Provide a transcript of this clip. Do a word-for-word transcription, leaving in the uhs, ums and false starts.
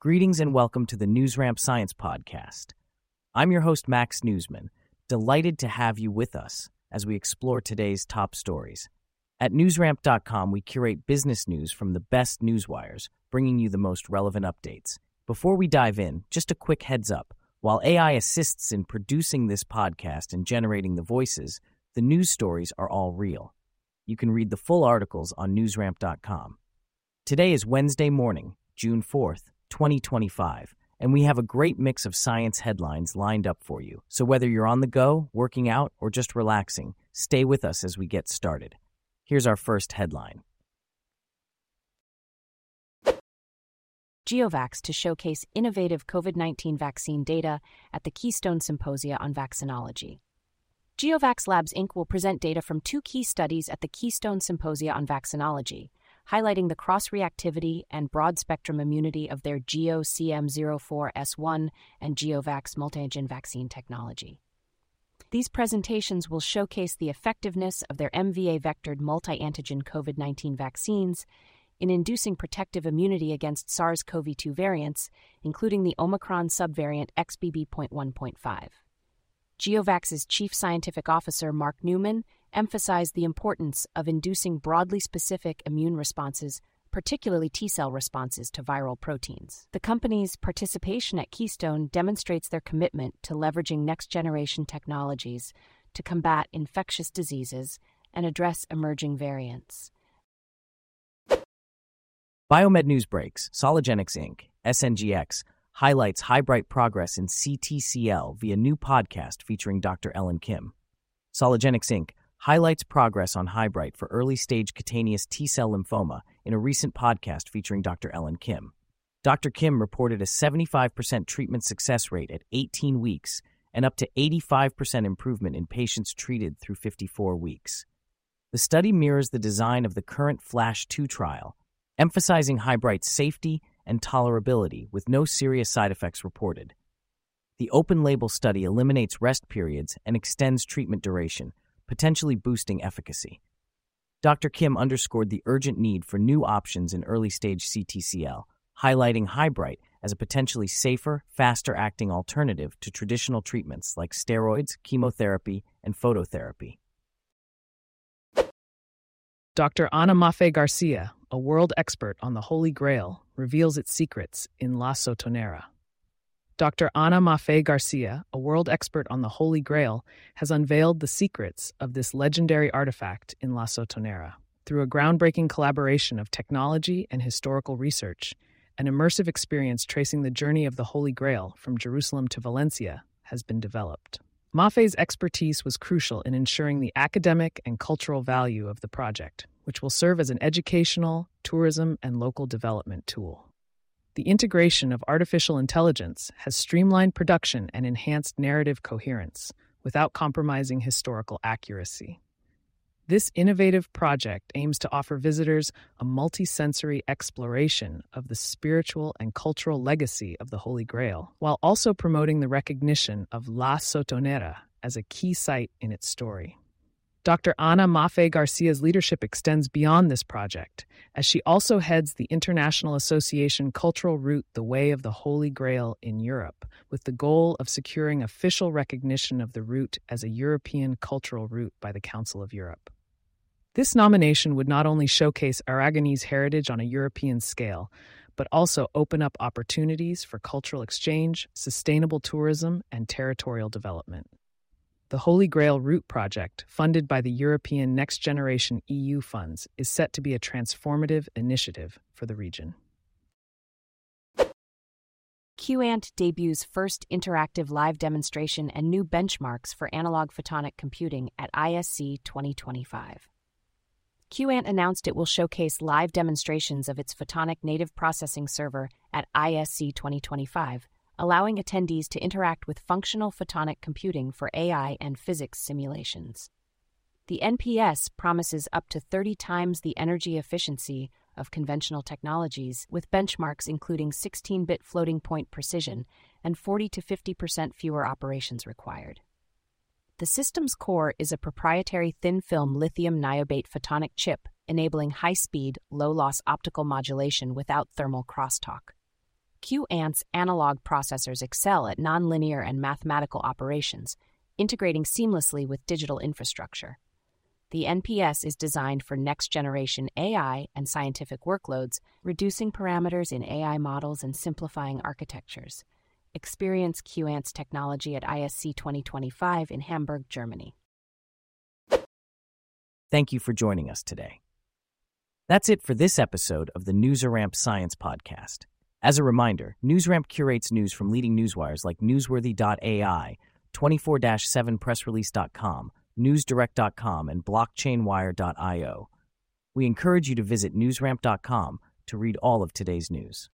Greetings and welcome to the NewsRamp Science Podcast. I'm your host, Max Newsman, delighted to have you with us as we explore today's top stories. At newsramp dot com, we curate business news from the best newswires, bringing you the most relevant updates. Before we dive in, just a quick heads up. While A I assists in producing this podcast and generating the voices, the news stories are all real. You can read the full articles on newsramp dot com. Today is Wednesday morning, June fourth, twenty twenty-five, and we have a great mix of science headlines lined up for you. So whether you're on the go, working out, or just relaxing, stay with us as we get started. Here's our first headline. GeoVax to showcase innovative COVID nineteen vaccine data at the Keystone Symposia on Vaccinology. GeoVax Labs Incorporated will present data from two key studies at the Keystone Symposia on Vaccinology, highlighting the cross-reactivity and broad-spectrum immunity of their Geo C M zero four S one and GeoVax multi-antigen vaccine technology. These presentations will showcase the effectiveness of their M V A-vectored multi-antigen COVID nineteen vaccines in inducing protective immunity against SARS-C o V two variants, including the Omicron subvariant X B B point one point five. GeoVax's Chief Scientific Officer, Mark Newman, emphasized the importance of inducing broadly specific immune responses, particularly T-cell responses to viral proteins. The company's participation at Keystone demonstrates their commitment to leveraging next-generation technologies to combat infectious diseases and address emerging variants. Biomed News breaks. Soligenix Incorporated, S N G X, highlights HiBright progress in C T C L via new podcast featuring Doctor Ellen Kim. Soligenix Incorporated highlights progress on HiBright for early-stage cutaneous T-cell lymphoma in a recent podcast featuring Doctor Ellen Kim. Doctor Kim reported a seventy-five percent treatment success rate at eighteen weeks and up to eighty-five percent improvement in patients treated through fifty-four weeks. The study mirrors the design of the current FLASH two trial, emphasizing HiBright's safety and tolerability with no serious side effects reported. The open-label study eliminates rest periods and extends treatment duration, potentially boosting efficacy. Doctor Kim underscored the urgent need for new options in early-stage C T C L, highlighting HiBright as a potentially safer, faster-acting alternative to traditional treatments like steroids, chemotherapy, and phototherapy. Doctor Ana Mafe Garcia, a world expert on the Holy Grail, reveals its secrets in La Sotonera. Doctor Ana Mafe Garcia, a world expert on the Holy Grail, has unveiled the secrets of this legendary artifact in La Sotonera. Through a groundbreaking collaboration of technology and historical research, an immersive experience tracing the journey of the Holy Grail from Jerusalem to Valencia has been developed. Mafe's expertise was crucial in ensuring the academic and cultural value of the project, which will serve as an educational, tourism, and local development tool. The integration of artificial intelligence has streamlined production and enhanced narrative coherence without compromising historical accuracy. This innovative project aims to offer visitors a multisensory exploration of the spiritual and cultural legacy of the Holy Grail, while also promoting the recognition of La Sotonera as a key site in its story. Doctor Ana Mafe Garcia's leadership extends beyond this project, as she also heads the International Association cultural route The Way of the Holy Grail in Europe, with the goal of securing official recognition of the route as a European cultural route by the Council of Europe. This nomination would not only showcase Aragonese heritage on a European scale, but also open up opportunities for cultural exchange, sustainable tourism, and territorial development. The Holy Grail Route Project, funded by the European Next Generation E U funds, is set to be a transformative initiative for the region. QAnt debuts first interactive live demonstration and new benchmarks for analog photonic computing at I S C twenty twenty-five. QAnt announced it will showcase live demonstrations of its photonic native processing server at I S C twenty twenty-five, allowing attendees to interact with functional photonic computing for A I and physics simulations. The N P S promises up to thirty times the energy efficiency of conventional technologies, with benchmarks including sixteen-bit floating point precision and forty to fifty percent fewer operations required. The system's core is a proprietary thin-film lithium niobate photonic chip, enabling high-speed, low-loss optical modulation without thermal crosstalk. QAnt's analog processors excel at nonlinear and mathematical operations, integrating seamlessly with digital infrastructure. The N P S is designed for next-generation A I and scientific workloads, reducing parameters in A I models and simplifying architectures. Experience QAnt's technology at I S C twenty twenty-five in Hamburg, Germany. Thank you for joining us today. That's it for this episode of the NewsRamp Science Podcast. As a reminder, NewsRamp curates news from leading newswires like Newsworthy dot A I, twenty-four seven press release dot com, newsdirect dot com, and blockchain wire dot io. We encourage you to visit newsramp dot com to read all of today's news.